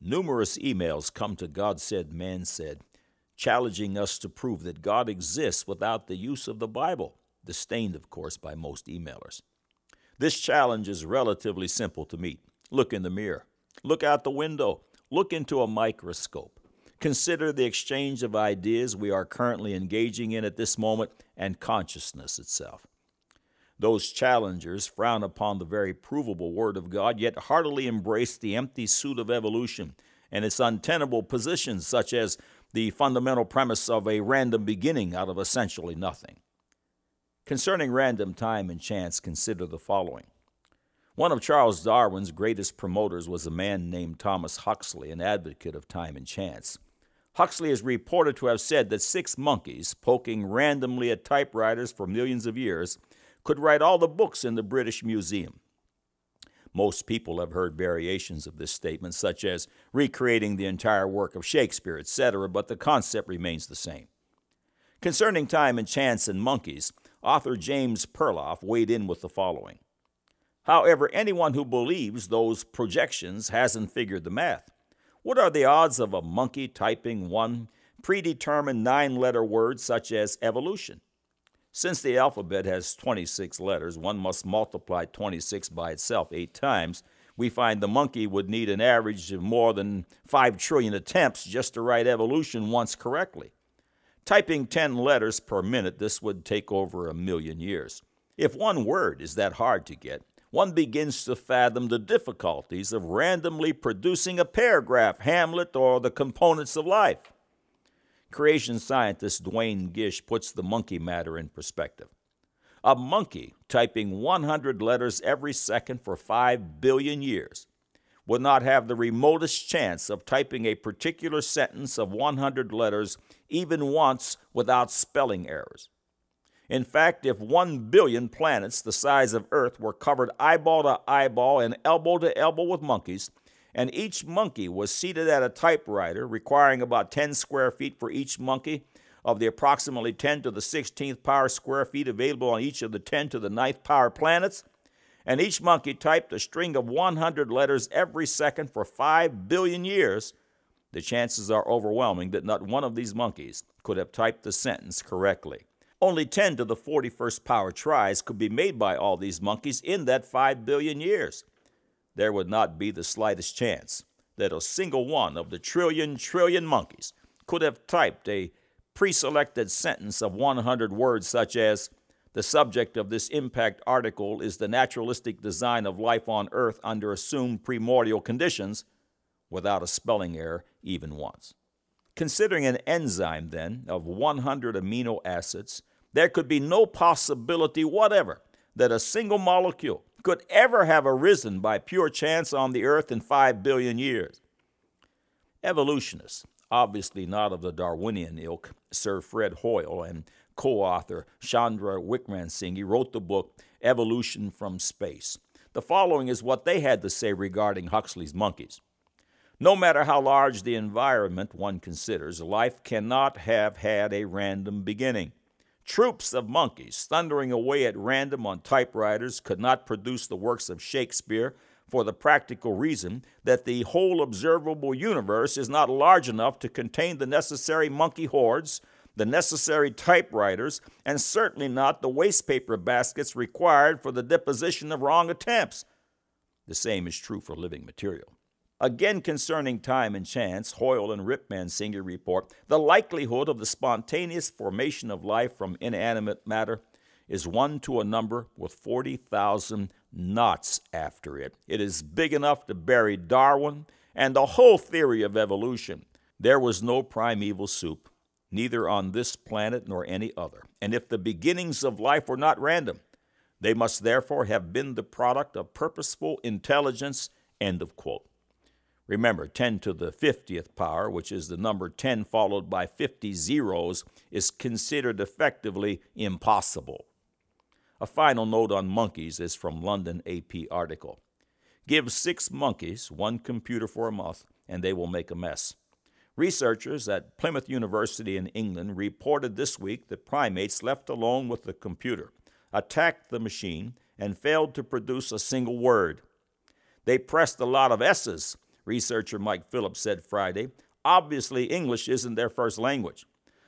Numerous emails come to God Said, Man Said, challenging us to prove that God exists without the use of the Bible, disdained, of course, by most emailers. This challenge is relatively simple to meet. Look in the mirror. Look out the window. Look into a microscope. Consider the exchange of ideas we are currently engaging in at this moment and consciousness itself. Those challengers frown upon the very provable Word of God, yet heartily embrace the empty suit of evolution and its untenable positions, such as the fundamental premise of a random beginning out of essentially nothing. Concerning random time and chance, consider the following. One of Charles Darwin's greatest promoters was a man named Thomas Huxley, an advocate of time and chance. Huxley is reported to have said that 6 monkeys, poking randomly at typewriters for millions of years, could write all the books in the British Museum. Most people have heard variations of this statement, such as recreating the entire work of Shakespeare, etc., but the concept remains the same. Concerning time and chance and monkeys, author James Perloff weighed in with the following. However, anyone who believes those projections hasn't figured the math. What are the odds of a monkey typing one predetermined 9-letter word such as evolution? Since the alphabet has 26 letters, one must multiply 26 by itself 8 times. We find the monkey would need an average of more than 5 trillion attempts just to write evolution once correctly. Typing 10 letters per minute, this would take over 1 million years. If one word is that hard to get, one begins to fathom the difficulties of randomly producing a paragraph, Hamlet, or the components of life. Creation scientist Duane Gish puts the monkey matter in perspective. A monkey typing 100 letters every second for 5 billion years would not have the remotest chance of typing a particular sentence of 100 letters even once without spelling errors. In fact, if 1 billion planets the size of Earth were covered eyeball to eyeball and elbow to elbow with monkeys, and each monkey was seated at a typewriter, requiring about 10 square feet for each monkey of the approximately 10 to the 16th power square feet available on each of the 10 to the 9th power planets, and each monkey typed a string of 100 letters every second for 5 billion years, the chances are overwhelming that not one of these monkeys could have typed the sentence correctly. Only 10 to the 41st power tries could be made by all these monkeys in that 5 billion years. There would not be the slightest chance that a single one of the trillion monkeys could have typed a pre-selected sentence of 100 words such as, "The subject of this impact article is the naturalistic design of life on Earth under assumed primordial conditions," without a spelling error even once. Considering an enzyme, then, of 100 amino acids, there could be no possibility whatever that a single molecule could ever have arisen by pure chance on the Earth in 5 billion years. Evolutionists, obviously not of the Darwinian ilk, Sir Fred Hoyle and co-author Chandra Wickramasinghe wrote the book Evolution from Space. The following is what they had to say regarding Huxley's monkeys. No matter how large the environment one considers, life cannot have had a random beginning. Troops of monkeys thundering away at random on typewriters could not produce the works of Shakespeare for the practical reason that the whole observable universe is not large enough to contain the necessary monkey hordes, the necessary typewriters, and certainly not the wastepaper baskets required for the deposition of wrong attempts. The same is true for living material. Again, concerning time and chance, Hoyle and Wickramasinghe report the likelihood of the spontaneous formation of life from inanimate matter is 1 to a number with 40,000 knots after it. It is big enough to bury Darwin and the whole theory of evolution. There was no primeval soup, neither on this planet nor any other. And if the beginnings of life were not random, they must therefore have been the product of purposeful intelligence, end of quote. Remember, 10 to the 50th power, which is the number 10 followed by 50 zeros, is considered effectively impossible. A final note on monkeys is from London AP article. Give 6 monkeys 1 computer for a month, and they will make a mess. Researchers at Plymouth University in England reported this week that primates left alone with the computer attacked the machine and failed to produce a single word. They pressed a lot of S's, Researcher Mike Phillips said Friday. Obviously, English isn't their first language.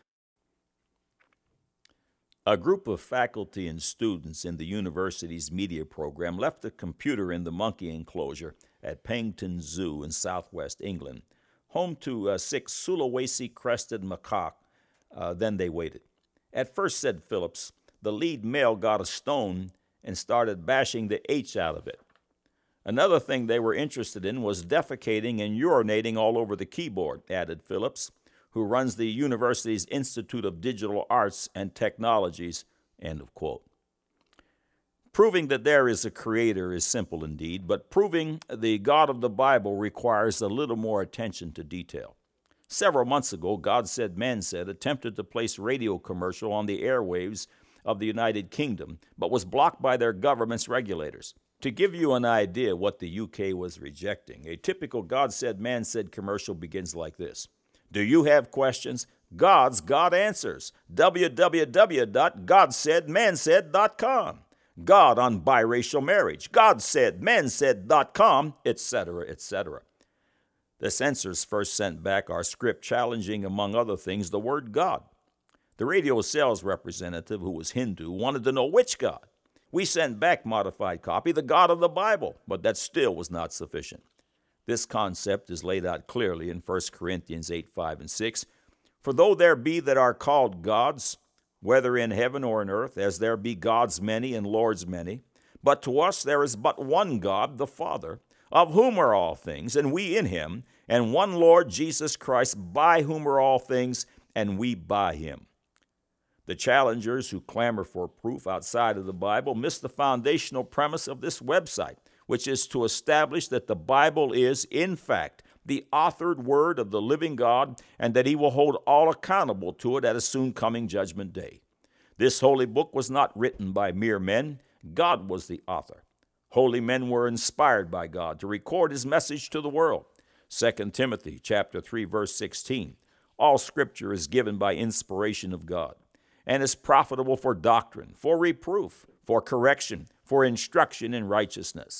A group of faculty and students in the university's media program left a computer in the monkey enclosure at Paignton Zoo in southwest England, home to 6 Sulawesi-crested macaque. Then they waited. At first, said Phillips, the lead male got a stone and started bashing the H out of it. Another thing they were interested in was defecating and urinating all over the keyboard, added Phillips, who runs the university's Institute of Digital Arts and Technologies, end of quote. Proving that there is a creator is simple indeed, but proving the God of the Bible requires a little more attention to detail. Several months ago, God Said, Man Said attempted to place radio commercial on the airwaves of the United Kingdom, but was blocked by their government's regulators. To give you an idea what the UK was rejecting, a typical God Said, Man Said commercial begins like this. Do you have questions? God's got answers. www.godsaidmansaid.com. God on biracial marriage. Godsaidmansaid.com, etc., etc. The censors first sent back our script challenging, among other things, the word God. The radio sales representative, who was Hindu, wanted to know which God. We sent back modified copy, the God of the Bible, but that still was not sufficient. This concept is laid out clearly in 1 Corinthians 8, 5, and 6. For though there be that are called gods, whether in heaven or in earth, as there be gods many and lords many, but to us there is but one God, the Father, of whom are all things, and we in him, and one Lord Jesus Christ, by whom are all things, and we by him. The challengers who clamor for proof outside of the Bible miss the foundational premise of this website, which is to establish that the Bible is, in fact, the authored word of the living God, and that he will hold all accountable to it at a soon coming judgment day. This holy book was not written by mere men. God was the author. Holy men were inspired by God to record his message to the world. 2 Timothy chapter 3, verse 16. All scripture is given by inspiration of God, and is profitable for doctrine, for reproof, for correction, for instruction in righteousness.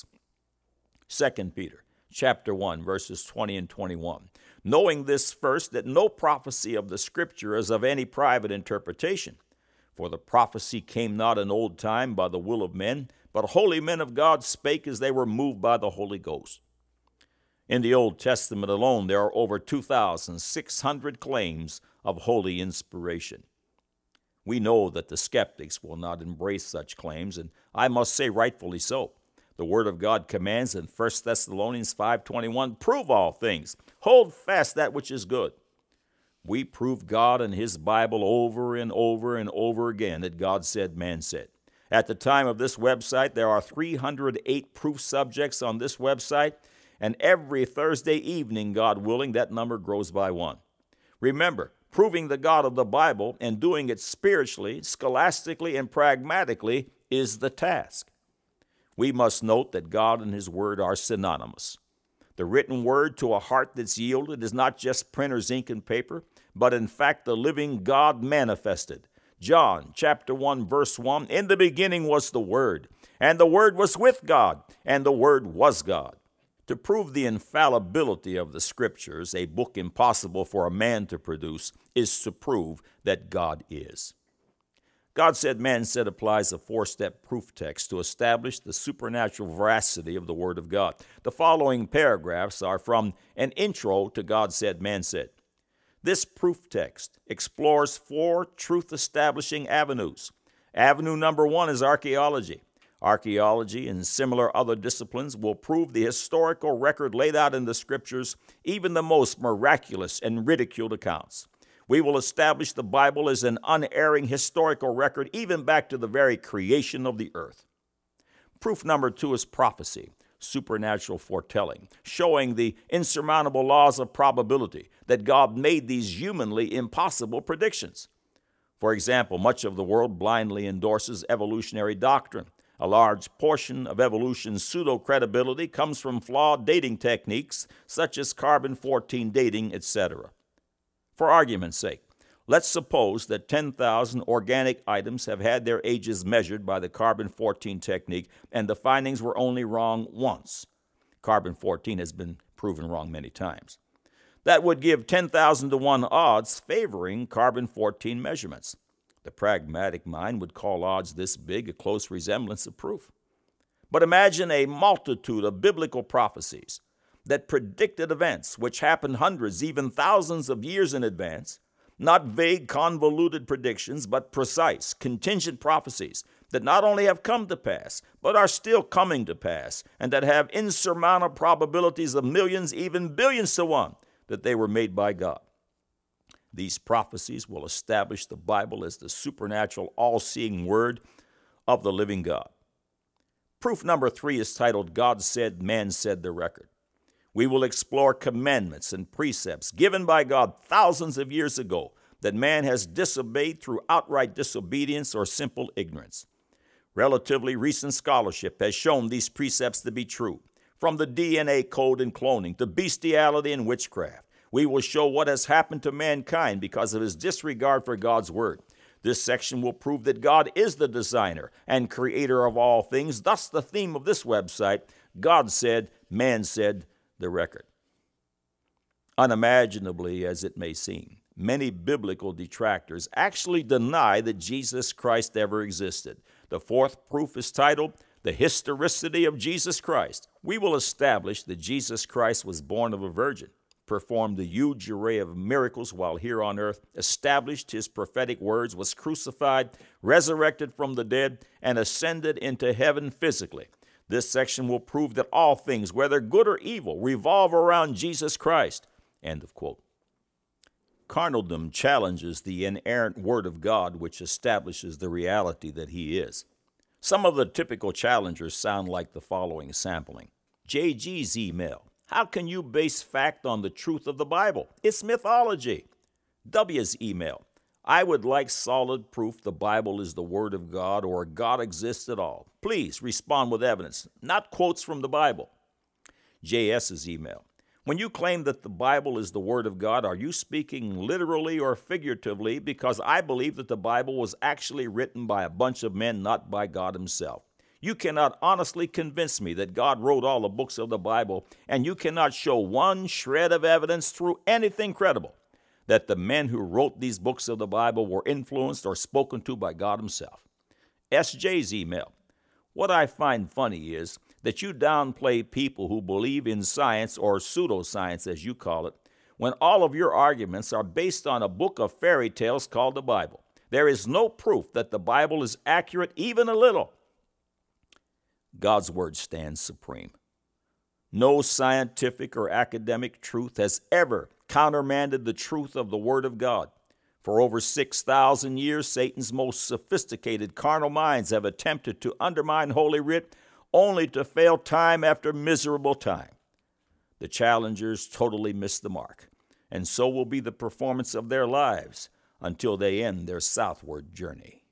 2 Peter chapter 1, verses 20 and 21. Knowing this first, that no prophecy of the Scripture is of any private interpretation. For the prophecy came not in old time by the will of men, but holy men of God spake as they were moved by the Holy Ghost. In the Old Testament alone, there are over 2,600 claims of holy inspiration. We know that the skeptics will not embrace such claims, and I must say rightfully so. The Word of God commands in 1 Thessalonians 5:21, prove all things, hold fast that which is good. We prove God and his Bible over and over and over again that God said, man said. At the time of this website, there are 308 proof subjects on this website, and every Thursday evening, God willing, that number grows by one. Remember, proving the God of the Bible and doing it spiritually, scholastically, and pragmatically is the task. We must note that God and his word are synonymous. The written word to a heart that's yielded is not just printer's ink and paper, but in fact the living God manifested. John chapter 1, verse 1, in the beginning was the Word, and the Word was with God, and the Word was God. To prove the infallibility of the Scriptures, a book impossible for a man to produce, is to prove that God is. God Said, Man Said applies a 4-step proof text to establish the supernatural veracity of the Word of God. The following paragraphs are from an intro to God Said, Man Said. This proof text explores 4 truth-establishing avenues. Avenue number 1 is archaeology. Archaeology and similar other disciplines will prove the historical record laid out in the Scriptures, even the most miraculous and ridiculed accounts. We will establish the Bible as an unerring historical record, even back to the very creation of the earth. Proof number 2 is prophecy, supernatural foretelling, showing the insurmountable laws of probability, that God made these humanly impossible predictions. For example, much of the world blindly endorses evolutionary doctrine. A large portion of evolution's pseudo-credibility comes from flawed dating techniques, such as carbon-14 dating, etc. For argument's sake, let's suppose that 10,000 organic items have had their ages measured by the carbon-14 technique, and the findings were only wrong once. Carbon-14 has been proven wrong many times. That would give 10,000 to 1 odds favoring carbon-14 measurements. The pragmatic mind would call odds this big a close resemblance of proof. But imagine a multitude of biblical prophecies that predicted events which happened hundreds, even thousands of years in advance, not vague, convoluted predictions, but precise, contingent prophecies that not only have come to pass, but are still coming to pass, and that have insurmountable probabilities of millions, even billions to 1, that they were made by God. These prophecies will establish the Bible as the supernatural, all-seeing word of the living God. Proof number 3 is titled, God Said, Man Said the Record. We will explore commandments and precepts given by God thousands of years ago that man has disobeyed through outright disobedience or simple ignorance. Relatively recent scholarship has shown these precepts to be true. From the DNA code and cloning to bestiality and witchcraft, we will show what has happened to mankind because of his disregard for God's word. This section will prove that God is the designer and creator of all things. Thus, the theme of this website, God Said, Man Said the Record. Unimaginably as it may seem, many biblical detractors actually deny that Jesus Christ ever existed. The fourth proof is titled, The Historicity of Jesus Christ. We will establish that Jesus Christ was born of a virgin, performed a huge array of miracles while here on earth, established his prophetic words, was crucified, resurrected from the dead, and ascended into heaven physically. This section will prove that all things, whether good or evil, revolve around Jesus Christ. End of quote. Carnaldom challenges the inerrant Word of God, which establishes the reality that he is. Some of the typical challengers sound like the following sampling. JG's email. How can you base fact on the truth of the Bible? It's mythology. W's email. I would like solid proof the Bible is the Word of God or God exists at all. Please respond with evidence, not quotes from the Bible. JS's email. When you claim that the Bible is the Word of God, are you speaking literally or figuratively? Because I believe that the Bible was actually written by a bunch of men, not by God himself. You cannot honestly convince me that God wrote all the books of the Bible, and you cannot show one shred of evidence through anything credible that the men who wrote these books of the Bible were influenced or spoken to by God himself. SJ's email. What I find funny is that you downplay people who believe in science, or pseudoscience as you call it, when all of your arguments are based on a book of fairy tales called the Bible. There is no proof that the Bible is accurate even a little. God's word stands supreme. No scientific or academic truth has ever countermanded the truth of the Word of God. For over 6,000 years, Satan's most sophisticated carnal minds have attempted to undermine Holy Writ, only to fail time after miserable time. The challengers totally missed the mark, and so will be the performance of their lives until they end their southward journey.